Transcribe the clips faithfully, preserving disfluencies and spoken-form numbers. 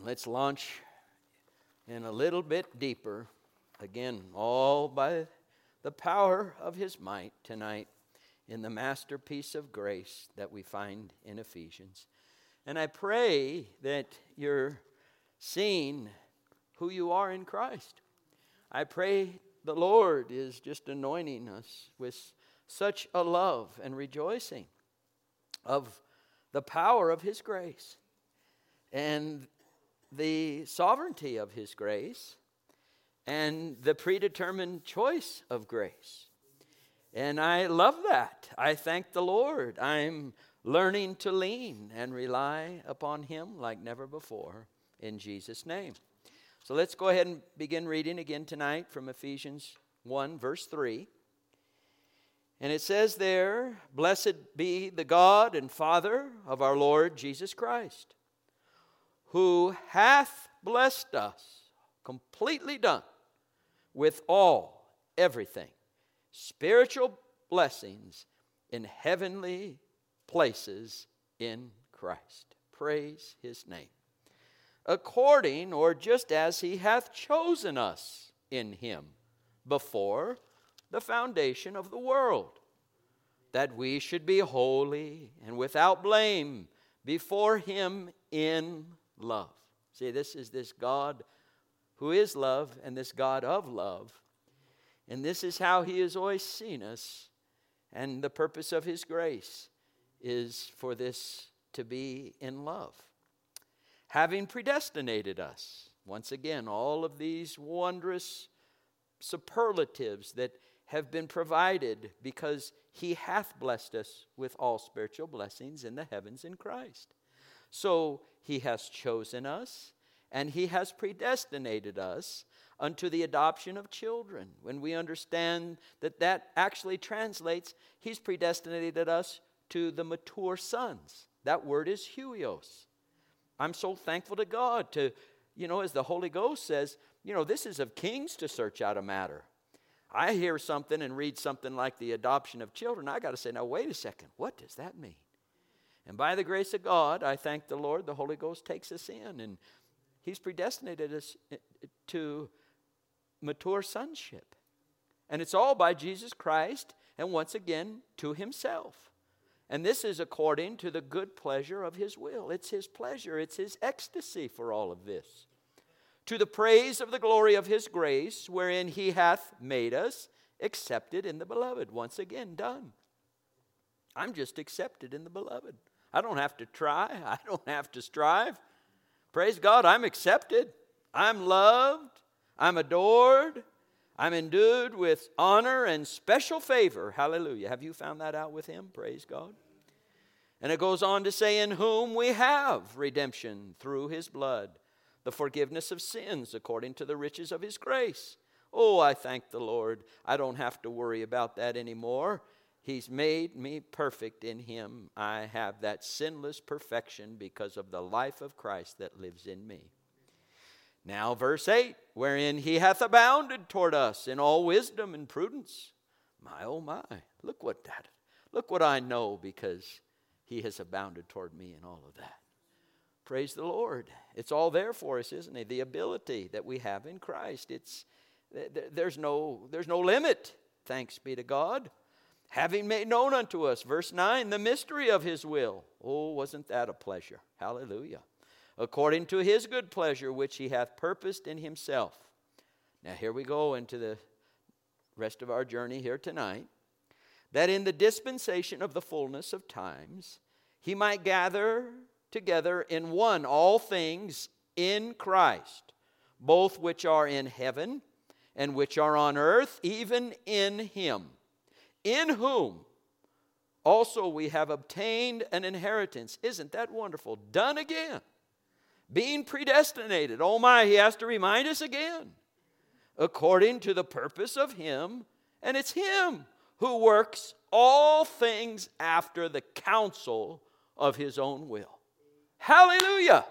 Let's launch in a little bit deeper. Again, all by the power of His might tonight in the masterpiece of grace that we find in Ephesians. And I pray that you're seeing who you are in Christ. I pray the Lord is just anointing us with such a love and rejoicing of the power of His grace and the sovereignty of His grace and the predetermined choice of grace. And I love that. I thank the Lord. I'm learning to lean and rely upon Him like never before in Jesus' name. So let's go ahead and begin reading again tonight from Ephesians one, verse three. And it says there, "Blessed be the God and Father of our Lord Jesus Christ, who hath blessed us," completely done, "with all, everything, spiritual blessings in heavenly places in Christ." Praise His name. "According, or just as He hath chosen us in Him before the foundation of the world, that we should be holy and without blame before Him in love." See, this is this God who is love and this God of love. And this is how He has always seen us. And the purpose of His grace is for this to be in love. "Having predestinated us." Once again, all of these wondrous superlatives that have been provided because He hath blessed us with all spiritual blessings in the heavens in Christ. So He has chosen us and He has predestinated us unto the adoption of children. When we understand that that actually translates, He's predestinated us to the mature sons. That word is huios. I'm so thankful to God to, you know, as the Holy Ghost says, you know, this is of kings to search out a matter. I hear something and read something like the adoption of children. I got to say, now wait a second, what does that mean? And by the grace of God, I thank the Lord, the Holy Ghost takes us in, and He's predestinated us to mature sonship. And it's all by Jesus Christ, and once again, to Himself. And this is according to the good pleasure of His will. It's His pleasure, it's His ecstasy for all of this. "To the praise of the glory of His grace, wherein He hath made us accepted in the beloved." Once again, done. I'm just accepted in the beloved. I don't have to try. I don't have to strive. Praise God, I'm accepted. I'm loved. I'm adored. I'm endued with honor and special favor. Hallelujah. Have you found that out with Him? Praise God. And it goes on to say, "In whom we have redemption through His blood, the forgiveness of sins according to the riches of His grace." Oh, I thank the Lord. I don't have to worry about that anymore. He's made me perfect in Him. I have that sinless perfection because of the life of Christ that lives in me. Now, verse eight, "Wherein He hath abounded toward us in all wisdom and prudence." My, oh my, look what that, look what I know because He has abounded toward me in all of that. Praise the Lord. It's all there for us, isn't it? The ability that we have in Christ. It's there's no there's no limit. Thanks be to God. "Having made known unto us," verse nine, "the mystery of His will." Oh, wasn't that a pleasure? Hallelujah. "According to His good pleasure, which He hath purposed in Himself." Now here we go into the rest of our journey here tonight. "That in the dispensation of the fullness of times, He might gather together in one all things in Christ, both which are in heaven and which are on earth, even in Him, in whom also we have obtained an inheritance." Isn't that wonderful? Done again. Being predestinated. Oh my, He has to remind us again. "According to the purpose of Him," and it's Him who works all things after the counsel of His own will. Hallelujah.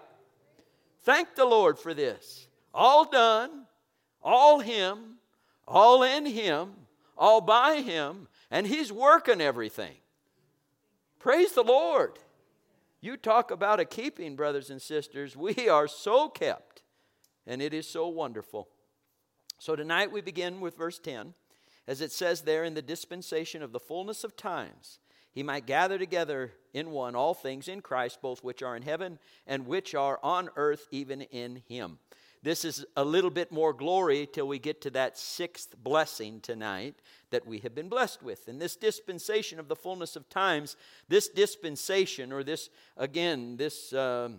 Thank the Lord for this. All done, all Him, all in Him, all by Him, and He's working everything. Praise the Lord. You talk about a keeping, brothers and sisters. We are so kept, and it is so wonderful. So tonight we begin with verse ten. As it says there, in the dispensation of the fullness of times, he might gather together in one all things in Christ, both which are in heaven and which are on earth, even in him. This is a little bit more glory till we get to that sixth blessing tonight that we have been blessed with. In this dispensation of the fullness of times, this dispensation, or this, again, this um,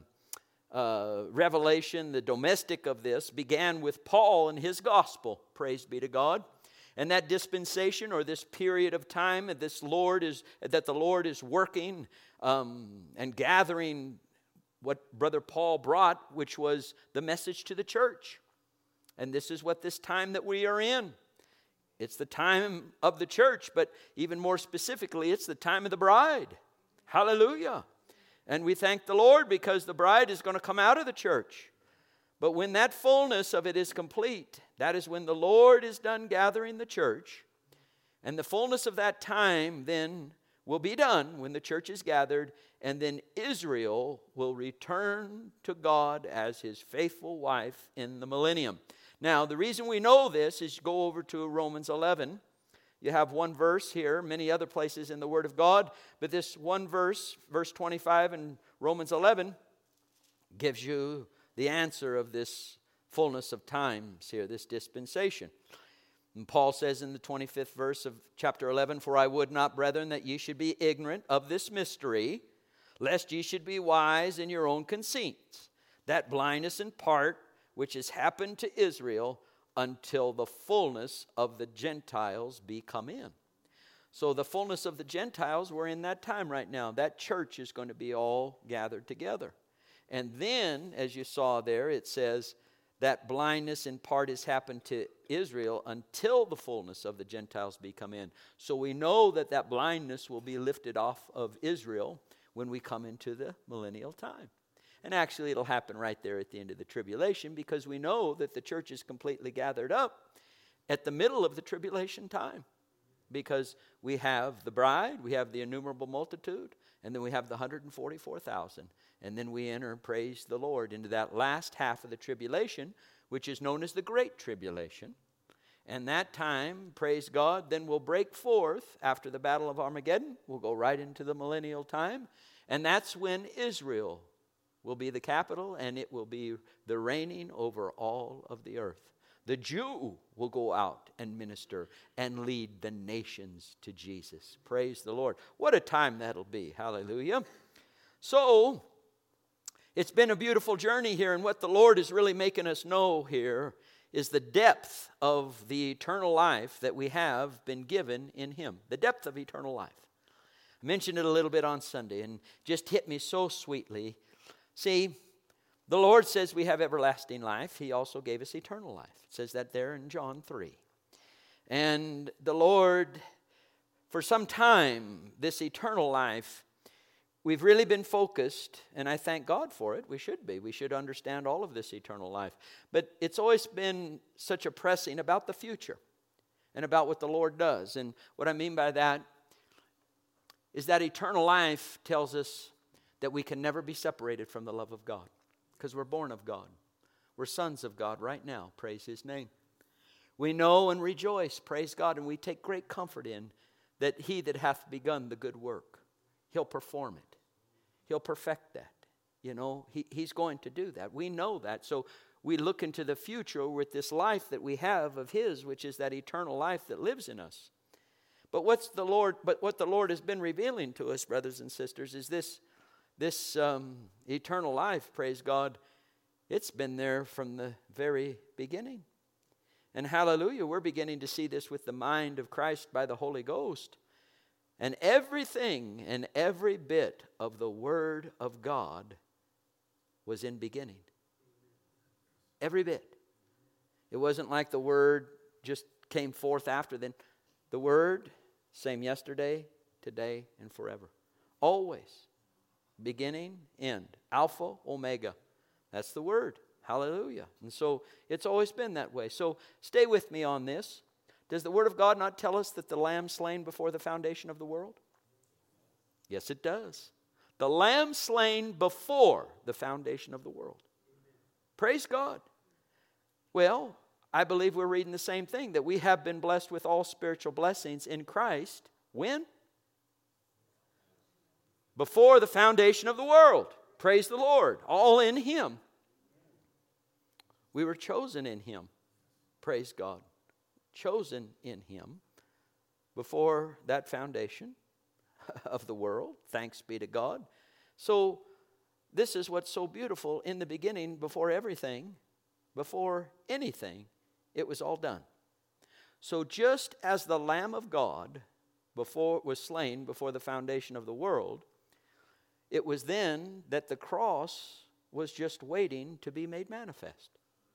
uh, revelation, the domestic of this, began with Paul and his gospel. Praise be to God. And that dispensation, or this period of time that this Lord is that the Lord is working um, and gathering what Brother Paul brought, which was the message to the church. And this is what this time that we are in. It's the time of the church, but even more specifically, it's the time of the bride. Hallelujah. And we thank the Lord because the bride is going to come out of the church. But when that fullness of it is complete, that is when the Lord is done gathering the church. And the fullness of that time then will be done when the church is gathered. And then Israel will return to God as his faithful wife in the millennium. Now, the reason we know this is go over to Romans eleven. You have one verse here, many other places in the Word of God. But this one verse, verse twenty-five in Romans eleven, gives you the answer of this fullness of times here, this dispensation. And Paul says in the twenty-fifth verse of chapter eleven, "For I would not, brethren, that ye should be ignorant of this mystery, lest ye should be wise in your own conceits, that blindness in part which has happened to Israel until the fullness of the Gentiles be come in." So the fullness of the Gentiles, we're in that time right now. That church is going to be all gathered together. And then, as you saw there, it says that blindness in part has happened to Israel until the fullness of the Gentiles be come in. So we know that that blindness will be lifted off of Israel when we come into the millennial time. And actually it'll happen right there at the end of the tribulation, because we know that the church is completely gathered up at the middle of the tribulation time. Because we have the bride, we have the innumerable multitude, and then we have the one hundred forty-four thousand. And then we enter, praise the Lord, into that last half of the tribulation, which is known as the Great Tribulation. And that time, praise God, then we'll break forth after the Battle of Armageddon. We'll go right into the millennial time. And that's when Israel will be the capital, and it will be the reigning over all of the earth. The Jew will go out and minister and lead the nations to Jesus. Praise the Lord. What a time that'll be. Hallelujah. So, it's been a beautiful journey here, and what the Lord is really making us know here is the depth of the eternal life that we have been given in Him. The depth of eternal life. I mentioned it a little bit on Sunday, and just hit me so sweetly. See, the Lord says we have everlasting life. He also gave us eternal life. It says that there in John three. And the Lord, for some time, this eternal life, we've really been focused, and I thank God for it. We should be. We should understand all of this eternal life. But it's always been such a pressing about the future and about what the Lord does. And what I mean by that is that eternal life tells us that we can never be separated from the love of God, because we're born of God. We're sons of God right now. Praise His name. We know and rejoice, praise God, and we take great comfort in that He that hath begun the good work, He'll perform it. He'll perfect that. You know, he, He's going to do that. We know that. So we look into the future with this life that we have of His, which is that eternal life that lives in us. But what's the Lord? But what the Lord has been revealing to us, brothers and sisters, is this. This um, eternal life, praise God, it's been there from the very beginning. And hallelujah, we're beginning to see this with the mind of Christ by the Holy Ghost. And everything and every bit of the Word of God was in beginning. Every bit. It wasn't like the Word just came forth after then. The Word, same yesterday, today, and forever. Always. Beginning, end. Alpha, Omega. That's the Word. Hallelujah. And so it's always been that way. So stay with me on this. Does the Word of God not tell us that the Lamb slain before the foundation of the world? Yes, it does. The Lamb slain before the foundation of the world. Praise God. Well, I believe we're reading the same thing, that we have been blessed with all spiritual blessings in Christ. When? Before the foundation of the world. Praise the Lord. All in Him. We were chosen in Him. Praise God. Chosen in Him before that foundation of the world. Thanks be to God. So this is what's so beautiful. In the beginning, before everything, before anything, it was all done. So just as the Lamb of God before was slain before the foundation of the world, it was then that the cross was just waiting to be made manifest.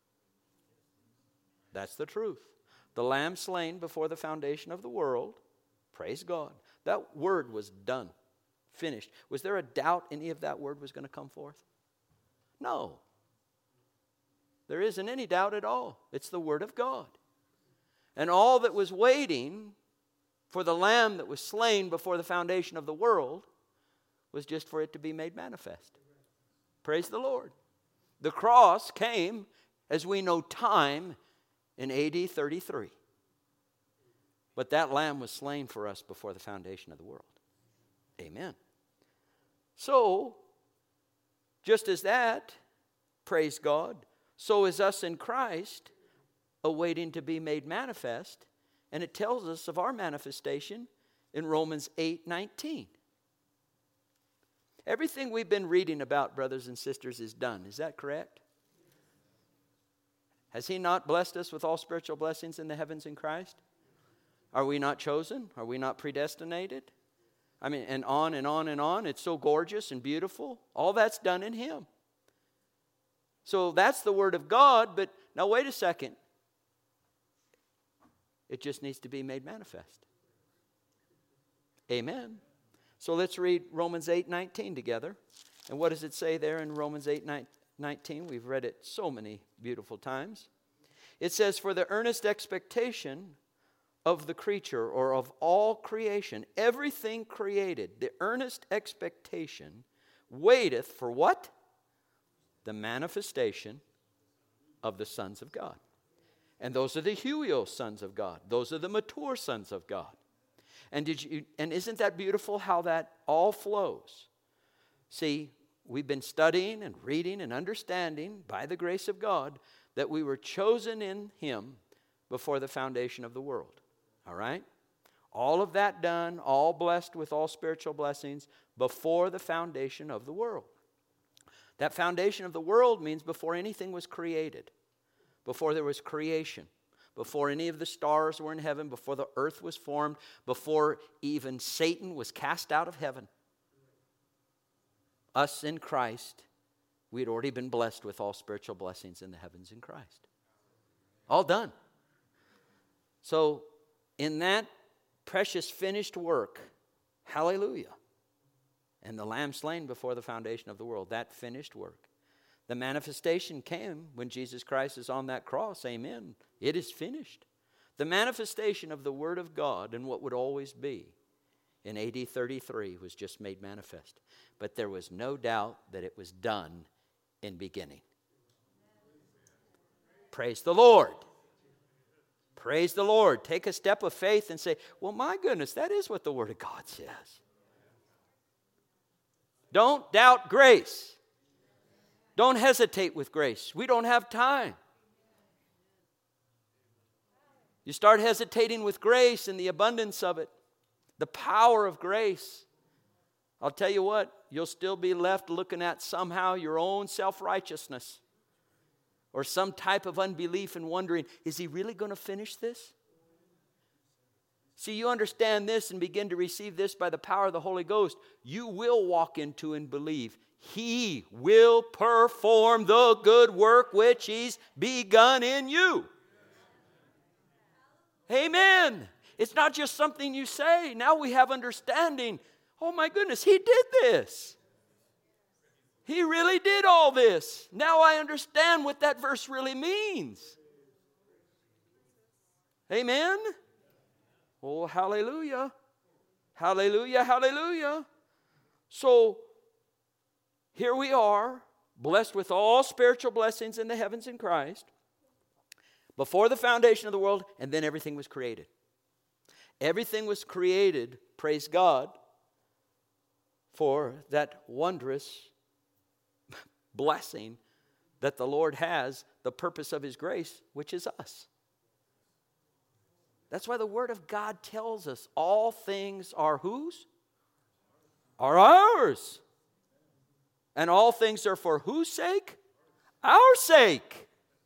That's the truth. The Lamb slain before the foundation of the world, praise God. That word was done, finished. Was there a doubt any of that word was going to come forth? No. There isn't any doubt at all. It's the Word of God. And all that was waiting for the Lamb that was slain before the foundation of the world was just for it to be made manifest. Praise the Lord. The cross came, as we know, time in A D thirty-three. But that Lamb was slain for us before the foundation of the world. Amen. So, just as that, praise God, so is us in Christ awaiting to be made manifest. And it tells us of our manifestation in Romans eight nineteen. Everything we've been reading about, brothers and sisters, is done. Is that correct? Has He not blessed us with all spiritual blessings in the heavens in Christ? Are we not chosen? Are we not predestinated? I mean, and on and on and on. It's so gorgeous and beautiful. All that's done in Him. So that's the Word of God, but now wait a second. It just needs to be made manifest. Amen. So let's read Romans eight nineteen together. And what does it say there in Romans eight nineteen? We've read it so many beautiful times. It says, "For the earnest expectation of the creature," or of all creation, everything created, the earnest expectation waiteth for what? The manifestation of the sons of God. And those are the Huios sons of God. Those are the mature sons of God. And did you? And isn't that beautiful how that all flows? See, we've been studying and reading and understanding by the grace of God that we were chosen in Him before the foundation of the world. All right? All of that done, all blessed with all spiritual blessings before the foundation of the world. That foundation of the world means before anything was created, before there was creation, before any of the stars were in heaven, before the earth was formed, before even Satan was cast out of heaven. Us in Christ, we had already been blessed with all spiritual blessings in the heavens in Christ. All done. So, in that precious finished work, hallelujah, and the Lamb slain before the foundation of the world, that finished work. The manifestation came when Jesus Christ is on that cross, amen. It is finished. The manifestation of the Word of God and what would always be in A D thirty-three was just made manifest. But there was no doubt that it was done in beginning. Praise the Lord. Praise the Lord. Take a step of faith and say, well, my goodness, that is what the Word of God says. Don't doubt grace. Don't hesitate with grace. We don't have time. You start hesitating with grace and the abundance of it, the power of grace. I'll tell you what, you'll still be left looking at somehow your own self-righteousness or some type of unbelief and wondering, is He really going to finish this? See, you understand this and begin to receive this by the power of the Holy Ghost. You will walk into and believe He will perform the good work which He's begun in you. Amen. It's not just something you say. Now we have understanding. Oh my goodness, He did this. He really did all this. Now I understand what that verse really means. Amen. Oh, hallelujah. Hallelujah, hallelujah. So here we are, blessed with all spiritual blessings in the heavens in Christ, before the foundation of the world, and then everything was created. Everything was created, praise God, for that wondrous blessing that the Lord has, the purpose of His grace, which is us. That's why the Word of God tells us all things are whose? Are ours. And all things are for whose sake? Our sake.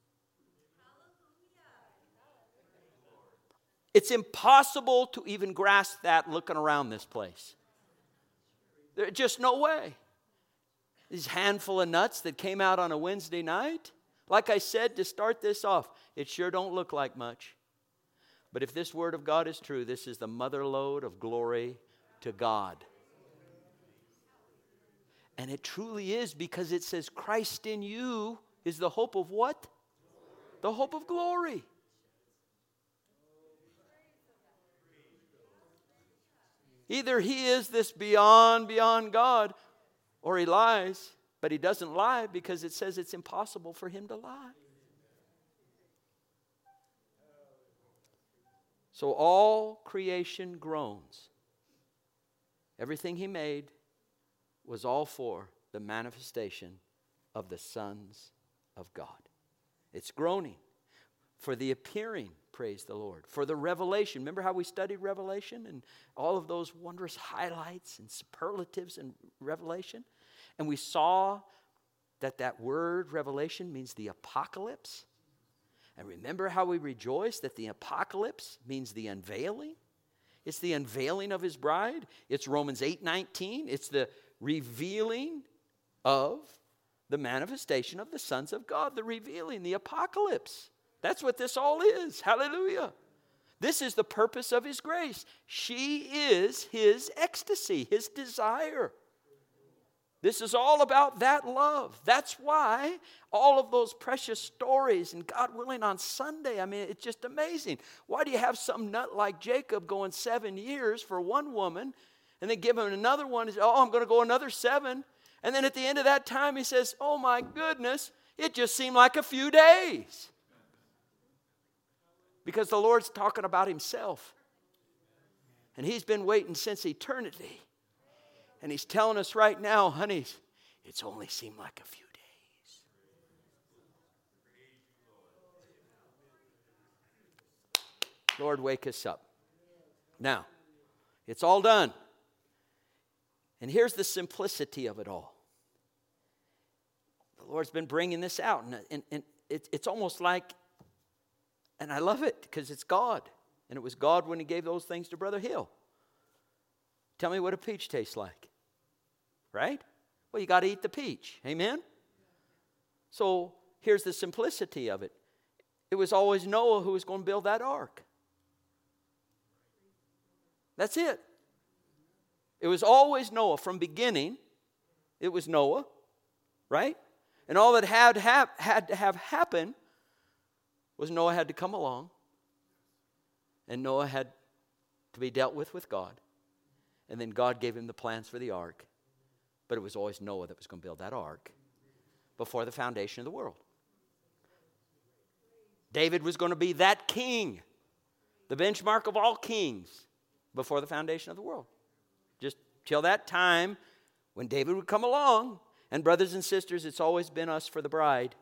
It's impossible to even grasp that looking around this place. There's just no way. These handful of nuts that came out on a Wednesday night, like I said to start this off, it sure don't look like much. But if this Word of God is true, this is the mother lode of glory to God. And it truly is, because it says Christ in you is the hope of what? The hope of glory. Either He is this beyond, beyond God, or He lies, but He doesn't lie because it says it's impossible for Him to lie. So all creation groans. Everything He made was all for the manifestation of the sons of God. It's groaning for the appearing, praise the Lord, for the revelation. Remember how we studied Revelation and all of those wondrous highlights and superlatives in Revelation? And we saw that that word revelation means the apocalypse. And remember how we rejoiced that the apocalypse means the unveiling? It's the unveiling of His bride. It's Romans eight nineteen. It's the revealing of the manifestation of the sons of God. The revealing, the apocalypse. That's what this all is. Hallelujah. This is the purpose of His grace. She is His ecstasy, His desire. This is all about that love. That's why all of those precious stories, and God willing on Sunday, I mean, it's just amazing. Why do you have some nut like Jacob going seven years for one woman, and then give him another one, and say, oh, I'm going to go another seven. And then at the end of that time, he says, oh my goodness, it just seemed like a few days. Because the Lord's talking about Himself. And He's been waiting since eternity. And He's telling us right now, honeys, it's only seemed like a few days. Lord, wake us up. Now, it's all done. And here's the simplicity of it all. The Lord's been bringing this out. And, and, and it, it's almost like, and I love it because it's God. And it was God when He gave those things to Brother Hill. Tell me what a peach tastes like. Right? Well, you got to eat the peach. Amen? So here's the simplicity of it. It was always Noah who was going to build that ark. That's it. It was always Noah. From beginning, it was Noah. Right? And all that had, have, had to have happened was Noah had to come along. And Noah had to be dealt with with God. And then God gave him the plans for the ark. But it was always Noah that was going to build that ark before the foundation of the world. David was going to be that king, the benchmark of all kings, before the foundation of the world. Just till that time when David would come along. And brothers and sisters, it's always been us for the bride.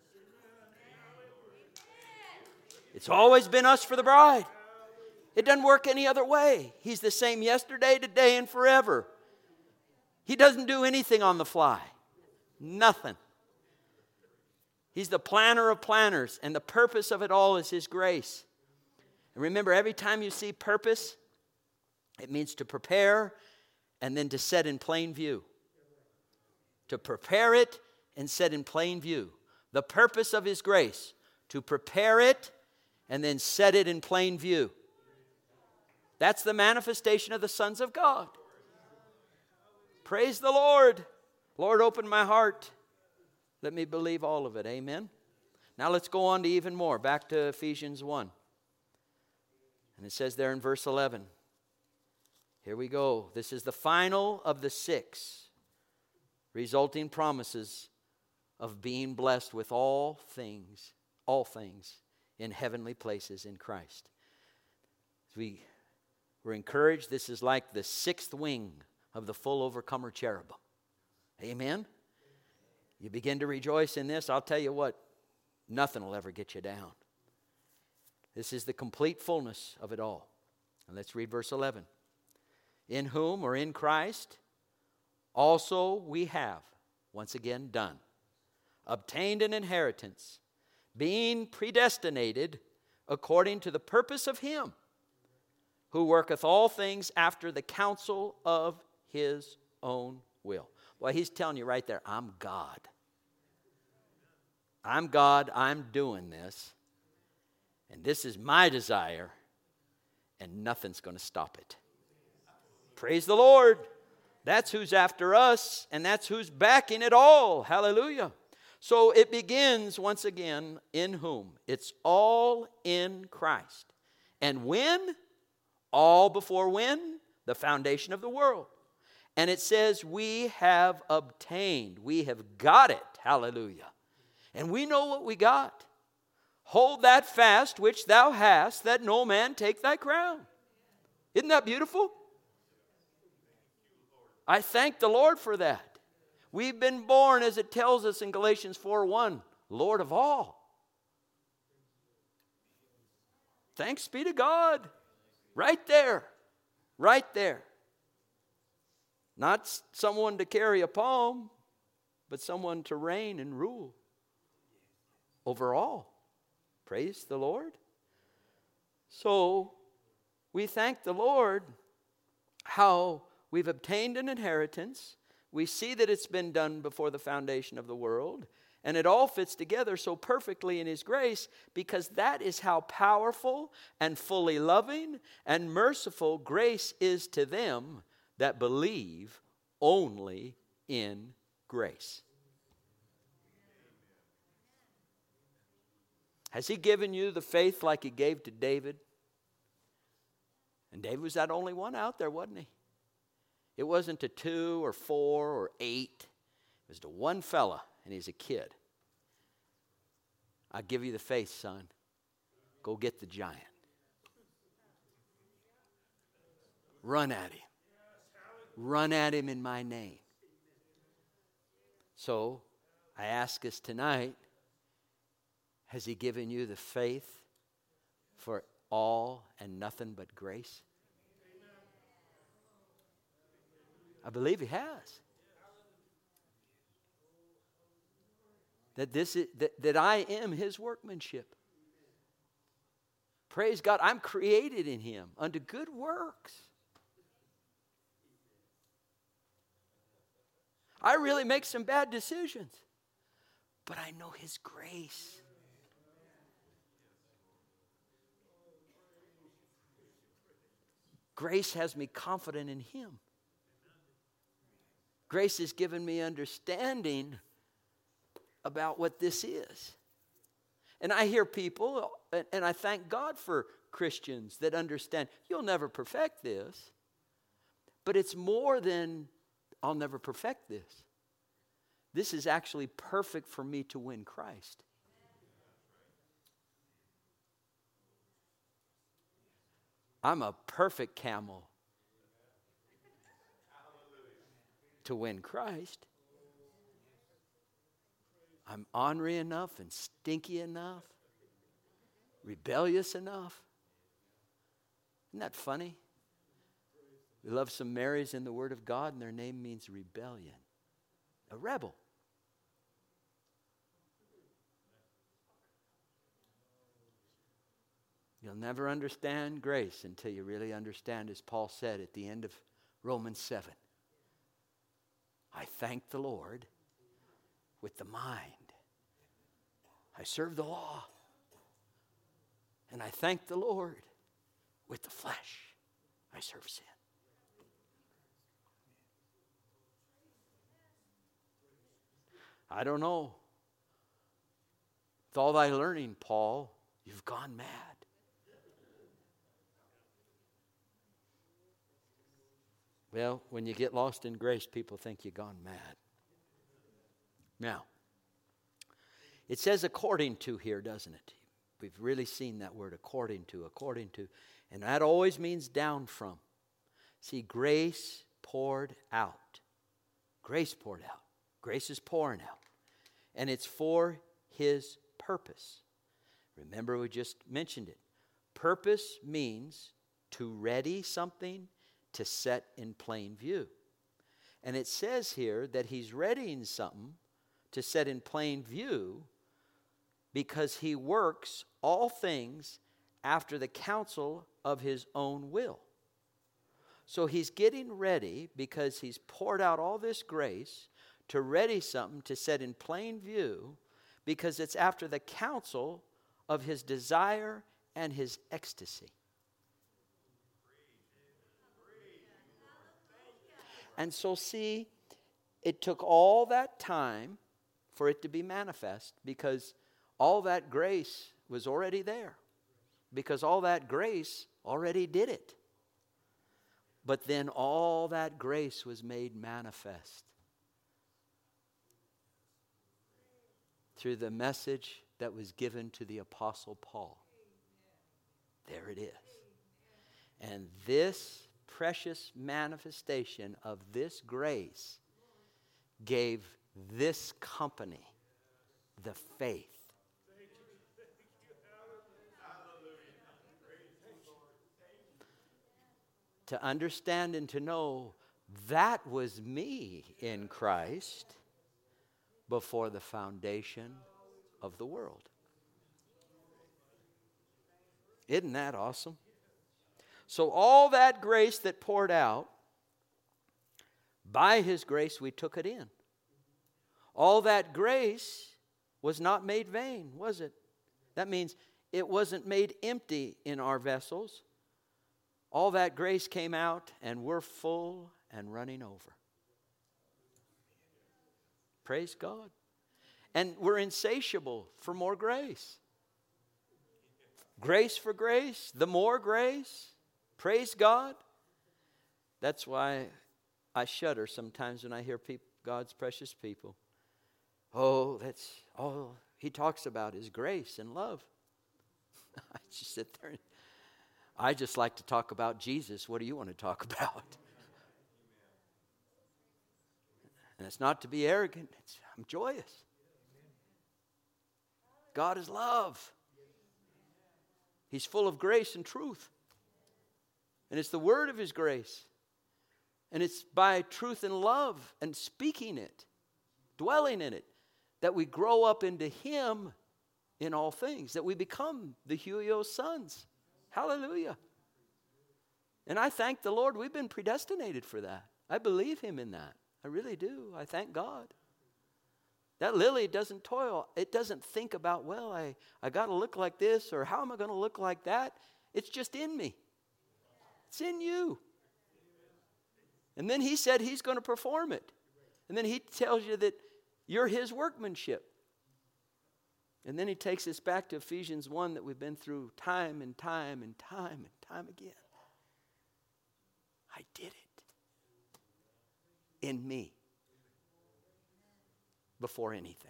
It's always been us for the bride. It doesn't work any other way. He's the same yesterday, today, and forever. He doesn't do anything on the fly. Nothing. He's the planner of planners, and the purpose of it all is His grace. And remember, every time you see purpose, it means to prepare and then to set in plain view. To prepare it and set in plain view. The purpose of His grace, to prepare it and then set it in plain view. That's the manifestation of the sons of God. Praise the Lord. Lord, open my heart. Let me believe all of it. Amen. Now let's go on to even more. Back to Ephesians one. And it says there in verse eleven. Here we go. This is the final of the six. resulting promises of being blessed with all things, all things in heavenly places in Christ. As we were encouraged, this is like the sixth wing of the full overcomer cherubim. Amen? You begin to rejoice in this, I'll tell you what, nothing will ever get you down. This is the complete fullness of it all. And let's read verse eleven. In whom, or in Christ, also we have, once again done, obtained an inheritance, being predestinated according to the purpose of Him, who worketh all things after the counsel of His own will. Well, He's telling you right there, I'm God. I'm God, I'm doing this. And this is my desire, and nothing's going to stop it. Praise the Lord. That's who's after us, and that's who's backing it all. Hallelujah. So it begins once again, in whom? It's all in Christ. And when? All before when? The foundation of the world. And it says we have obtained. We have got it. Hallelujah. And we know what we got. Hold that fast which thou hast, that no man take thy crown. Isn't that beautiful? I thank the Lord for that. We've been born, as it tells us in Galatians four one, Lord of all. Thanks be to God. Right there. Right there. Not someone to carry a palm, but someone to reign and rule over all. Praise the Lord. So, we thank the Lord how we've obtained an inheritance. We see that it's been done before the foundation of the world. And it all fits together so perfectly in His grace, because that is how powerful and fully loving and merciful grace is to them that believe only in grace. Has He given you the faith like He gave to David? And David was that only one out there, wasn't he? It wasn't to two or four or eight. It was to one fella, and he's a kid. I give you the faith, son. Go get the giant. Run at him. Run at him in my name. So, I ask us tonight, has He given you the faith for all and nothing but grace? I believe He has. That this is, that, that I am His workmanship. Praise God, I'm created in Him unto good works. I really make some bad decisions, but I know His grace. Grace has me confident in Him. Grace has given me understanding about what this is. And I hear people, and I thank God for Christians that understand, you'll never perfect this. But it's more than, I'll never perfect this. This is actually perfect for me to win Christ. I'm a perfect camel to win Christ. I'm ornery enough and stinky enough, rebellious enough. Isn't that funny? We love some Marys in the Word of God, and their name means rebellion. A rebel. You'll never understand grace until you really understand, as Paul said at the end of Romans seven. I thank the Lord with the mind. I serve the law. And I thank the Lord with the flesh. I serve sin. I don't know. With all thy learning, Paul, you've gone mad. Well, when you get lost in grace, people think you've gone mad. Now, it says according to here, doesn't it? We've really seen that word according to, according to. And that always means down from. See, grace poured out. Grace poured out. Grace is pouring out. And it's for His purpose. Remember, we just mentioned it. Purpose means to ready something to set in plain view. And it says here that He's readying something to set in plain view because He works all things after the counsel of His own will. So He's getting ready because He's poured out all this grace to ready something to set in plain view because it's after the counsel of His desire and His ecstasy. And so see, it took all that time for it to be manifest because all that grace was already there. Because all that grace already did it. But then all that grace was made manifest through the message that was given to the Apostle Paul. There it is. And this precious manifestation of this grace gave this company the faith to understand and to know that was me in Christ before the foundation of the world. Isn't that awesome? So all that grace that poured out, by His grace we took it in. All that grace was not made vain, was it? That means it wasn't made empty in our vessels. All that grace came out and we're full and running over. Praise God. And we're insatiable for more grace. Grace for grace, the more grace. Praise God. That's why I shudder sometimes when I hear people, God's precious people. Oh, that's all He talks about is grace and love. I just sit there and I just like to talk about Jesus. What do you want to talk about? And it's not to be arrogant. It's, I'm joyous. God is love. He's full of grace and truth. And it's the word of His grace. And it's by truth and love and speaking it, dwelling in it, that we grow up into Him in all things, that we become the Huio's sons. Hallelujah. And I thank the Lord we've been predestinated for that. I believe Him in that. I really do. I thank God. That lily doesn't toil. It doesn't think about, well, I, I got to look like this or how am I going to look like that? It's just in me. It's in you. And then He said He's going to perform it. And then He tells you that you're His workmanship. And then He takes us back to Ephesians one that we've been through time and time and time and time again. I did it in me before anything.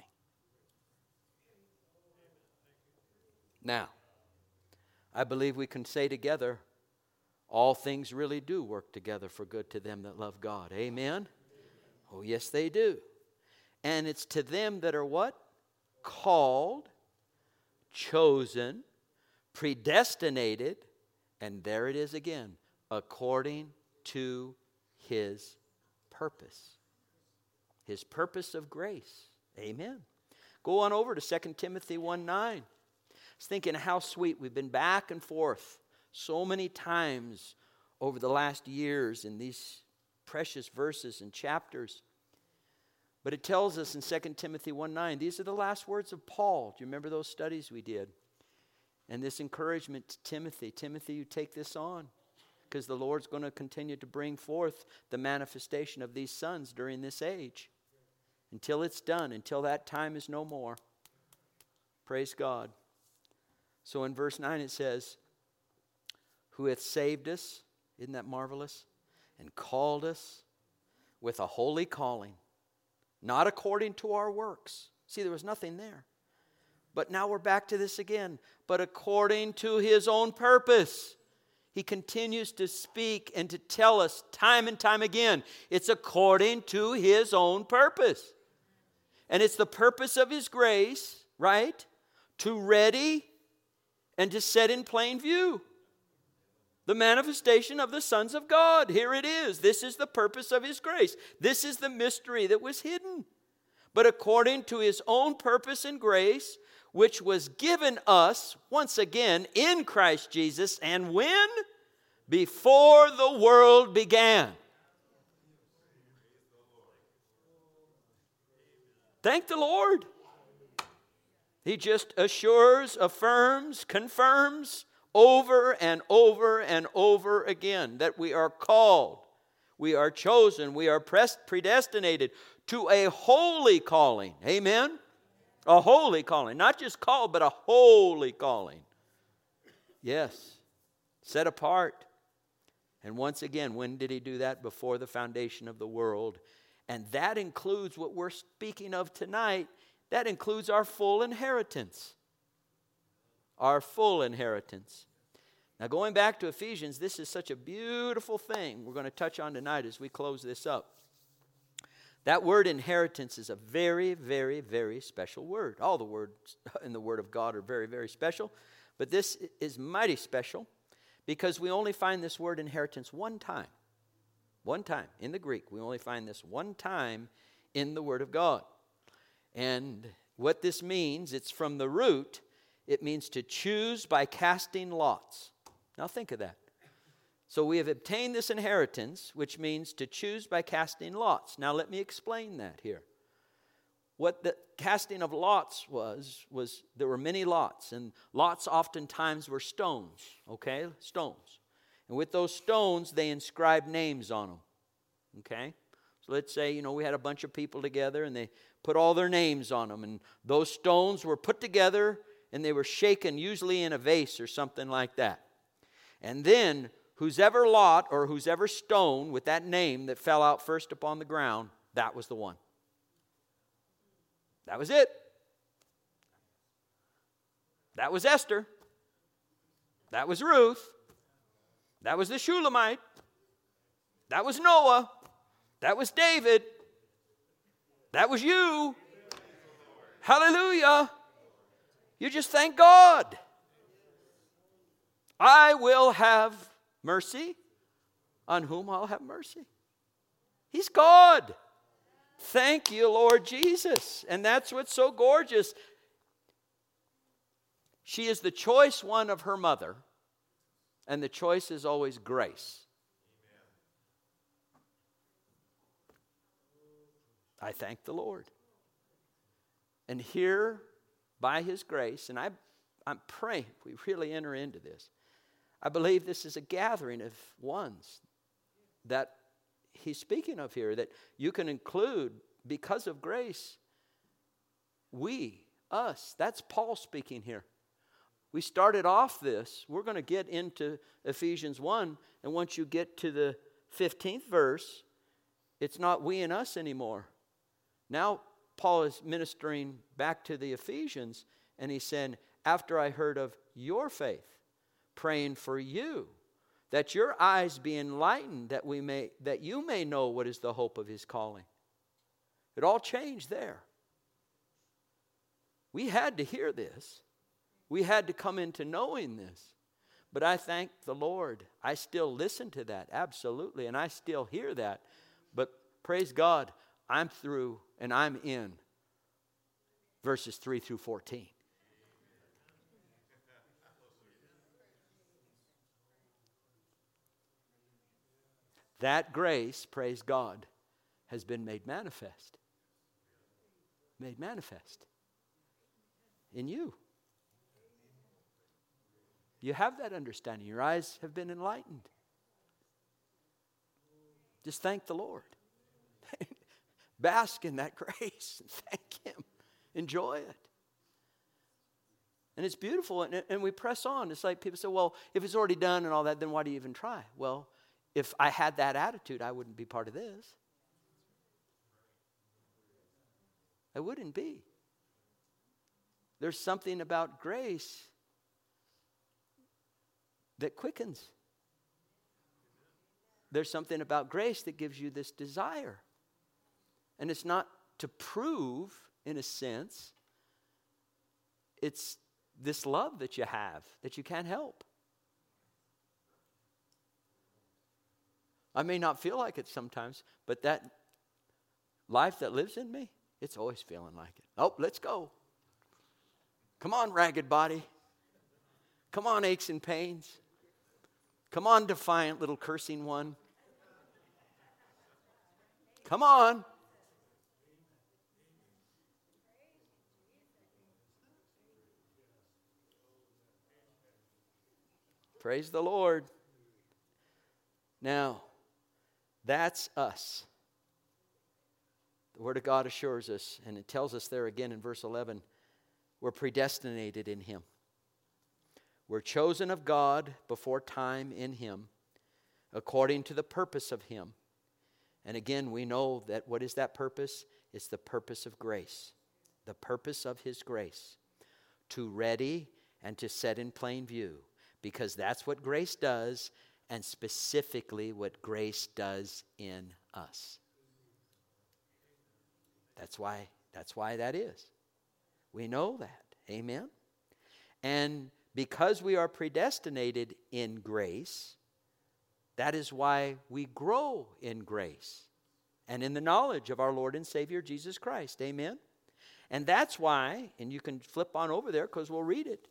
Now, I believe we can say together, all things really do work together for good to them that love God. Amen? Oh, yes, they do. And it's to them that are what? Called, chosen, predestinated, and there it is again, according to His purpose. His purpose of grace. Amen. Go on over to Second Timothy one nine. I was thinking how sweet. We've been back and forth so many times over the last years in these precious verses and chapters. But it tells us in Second Timothy one nine, these are the last words of Paul. Do you remember those studies we did? And this encouragement to Timothy. Timothy, you take this on. Because the Lord's going to continue to bring forth the manifestation of these sons during this age. Until it's done, until that time is no more. Praise God. So in verse nine it says, who hath saved us, isn't that marvelous? And called us with a holy calling, not according to our works. See, there was nothing there. But now we're back to this again. But according to his own purpose. He continues to speak and to tell us time and time again. It's according to his own purpose. And it's the purpose of his grace, right? To ready and to set in plain view the manifestation of the sons of God. Here it is. This is the purpose of his grace. This is the mystery that was hidden. But according to his own purpose and grace, which was given us, once again, in Christ Jesus, and when? Before the world began. Thank the Lord. He just assures, affirms, confirms over and over and over again that we are called, we are chosen, we are predestinated to a holy calling. Amen? A holy calling. Not just called, but a holy calling. Yes. Set apart. And once again, when did he do that? Before the foundation of the world. And that includes what we're speaking of tonight. That includes our full inheritance. Our full inheritance. Now going back to Ephesians, this is such a beautiful thing we're going to touch on tonight as we close this up. That word inheritance is a very, very, very special word. All the words in the Word of God are very, very special. But this is mighty special because we only find this word inheritance one time. One time in the Greek. We only find this one time in the Word of God. And what this means, it's from the root. It means to choose by casting lots. Now think of that. So we have obtained this inheritance, which means to choose by casting lots. Now let me explain that here. What the casting of lots was, was there were many lots. And lots oftentimes were stones, okay? Stones. And with those stones, they inscribed names on them, okay? So let's say, you know, we had a bunch of people together and they put all their names on them. And those stones were put together and they were shaken, usually in a vase or something like that. And then whose ever lot or whose ever stone with that name that fell out first upon the ground, that was the one. That was it. That was Esther. That was Ruth. That was the Shulamite. That was Noah. That was David. That was you. Hallelujah. You just thank God. I will have mercy on whom I'll have mercy. He's God. Thank you, Lord Jesus. And that's what's so gorgeous. She is the choice one of her mother, and the choice is always grace. I thank the Lord. And here, by His grace, and I, I'm praying we really enter into this. I believe this is a gathering of ones that He's speaking of here, that you can include because of grace. We, us, that's Paul speaking here. We started off this. We're going to get into Ephesians one, and once you get to the fifteenth verse, it's not we and us anymore. Now Paul is ministering back to the Ephesians, and he's saying, after I heard of your faith, praying for you, that your eyes be enlightened, that we may, that you may know what is the hope of His calling. It all changed there. We had to hear this. We had to come into knowing this. But I thank the Lord. I still listen to that, absolutely, and I still hear that. But praise God, I'm through and I'm in verses three through fourteen. That grace, praise God, has been made manifest. Made manifest in you. You have that understanding. Your eyes have been enlightened. Just thank the Lord. Bask in that grace and thank Him. Enjoy it. And it's beautiful, and, and we press on. It's like people say, well, if it's already done and all that, then why do you even try? Well, if I had that attitude, I wouldn't be part of this. I wouldn't be. There's something about grace that quickens. There's something about grace that gives you this desire. And it's not to prove, in a sense, it's this love that you have that you can't help. I may not feel like it sometimes, but that life that lives in me, it's always feeling like it. Oh, let's go. Come on, ragged body. Come on, aches and pains. Come on, defiant little cursing one. Come on. Praise the Lord. Now, that's us. The Word of God assures us, and it tells us there again in verse eleven, we're predestinated in Him. We're chosen of God before time in Him, according to the purpose of Him. And again, we know that what is that purpose? It's the purpose of grace. The purpose of His grace. To ready and to set in plain view. Because that's what grace does, and specifically what grace does in us. That's why, that's why that is. We know that. Amen? And because we are predestinated in grace, that is why we grow in grace and in the knowledge of our Lord and Savior Jesus Christ. Amen? And that's why, and you can flip on over there because we'll read it.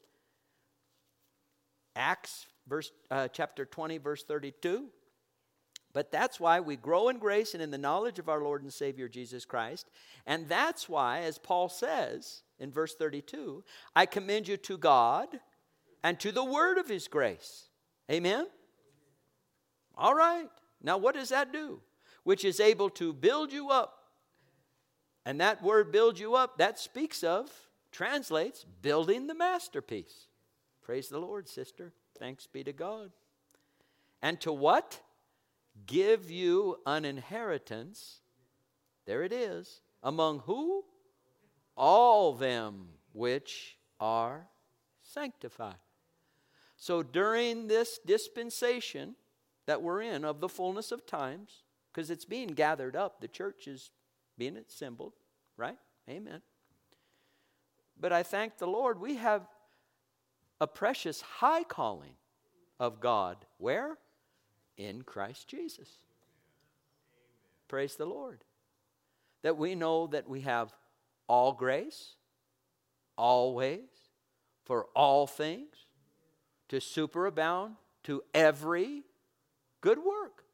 Acts verse uh, chapter twenty, verse thirty-two. But that's why we grow in grace and in the knowledge of our Lord and Savior Jesus Christ. And that's why, as Paul says in verse thirty-two, I commend you to God and to the word of His grace. Amen? All right. Now what does that do? Which is able to build you up. And that word build you up, that speaks of, translates, building the masterpiece. Praise the Lord, sister. Thanks be to God. And to what? Give you an inheritance. There it is. Among who? All them which are sanctified. So during this dispensation that we're in of the fullness of times, because it's being gathered up, the church is being assembled, right? Amen. But I thank the Lord, we have a precious high calling of God. Where? In Christ Jesus. Praise the Lord. That we know that we have all grace, always, for all things, to superabound to every good work.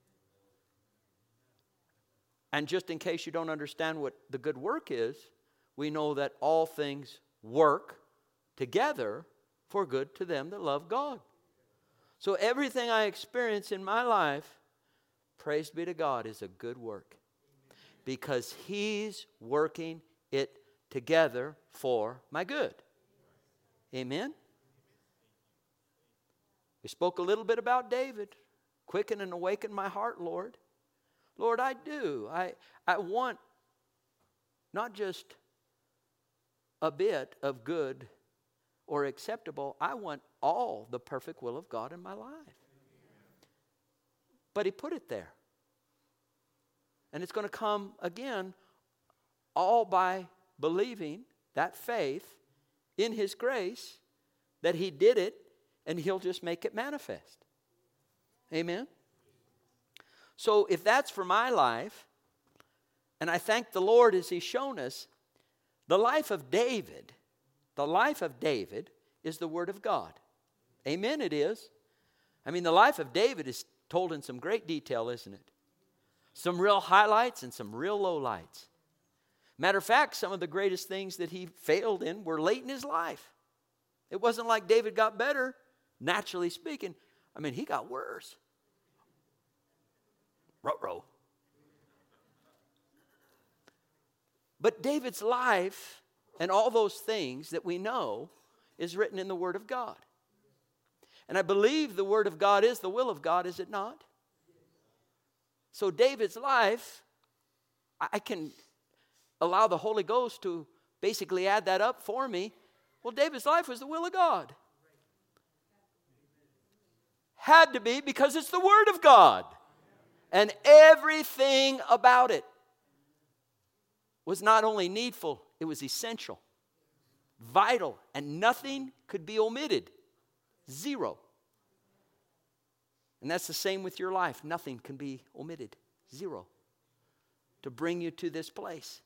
And just in case you don't understand what the good work is, we know that all things work together for good to them that love God. So everything I experience in my life, praise be to God, is a good work. Because He's working it together for my good. Amen? We spoke a little bit about David. Quicken and awaken my heart, Lord. Lord, I do. I, I want not just a bit of good or acceptable. I want all the perfect will of God in my life. But He put it there. And it's going to come again all by believing that faith in His grace that He did it and He'll just make it manifest. Amen? So if that's for my life, and I thank the Lord as He's shown us, the life of David, the life of David is the Word of God. Amen, it is. I mean, the life of David is told in some great detail, isn't it? Some real highlights and some real lowlights. Matter of fact, some of the greatest things that he failed in were late in his life. It wasn't like David got better, naturally speaking. I mean, he got worse. Ruh-roh. But David's life and all those things that we know is written in the Word of God. And I believe the Word of God is the will of God, is it not? So David's life, I can allow the Holy Ghost to basically add that up for me. Well, David's life was the will of God. Had to be, because it's the Word of God. And everything about it was not only needful, it was essential, vital, and nothing could be omitted. Zero. And that's the same with your life. Nothing can be omitted. Zero. To bring you to this place.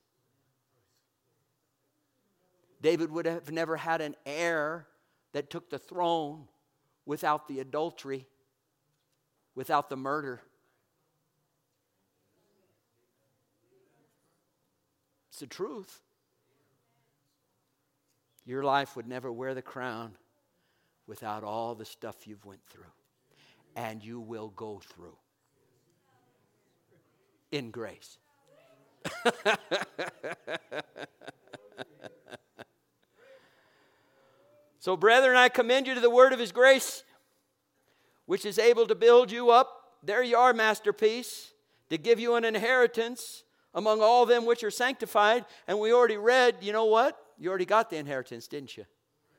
David would have never had an heir that took the throne without the adultery, without the murder. It's the truth. Your life would never wear the crown without all the stuff you've went through. And you will go through. In grace. So, brethren, I commend you to the word of his grace, which is able to build you up. There you are, masterpiece, to give you an inheritance among all them which are sanctified. And we already read, you know what? You already got the inheritance, didn't you?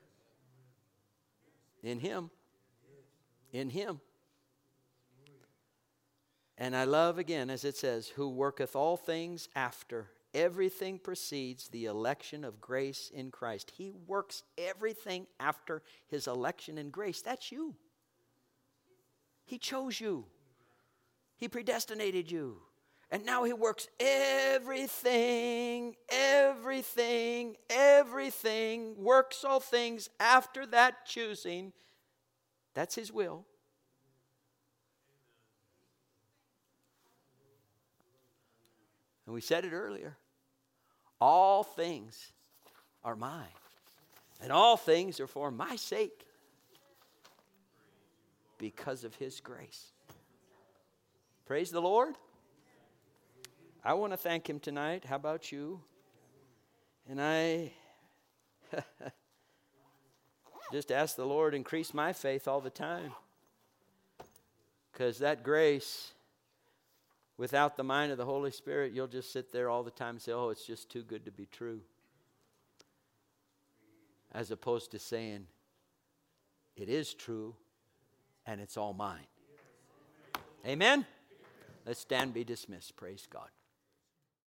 In him. In him. And I love again, as it says, who worketh all things after. Everything precedes the election of grace in Christ. He works everything after his election in grace. That's you. He chose you. He predestinated you. And now he works everything, everything, everything, works all things after that choosing. That's his will. And we said it earlier. All things are mine. And all things are for my sake. Because of his grace. Praise the Lord. I want to thank him tonight. How about you? And I just ask the Lord, increase my faith all the time. Because that grace, without the mind of the Holy Spirit, you'll just sit there all the time and say, oh, it's just too good to be true. As opposed to saying, it is true and it's all mine. Amen? Let's stand and be dismissed. Praise God.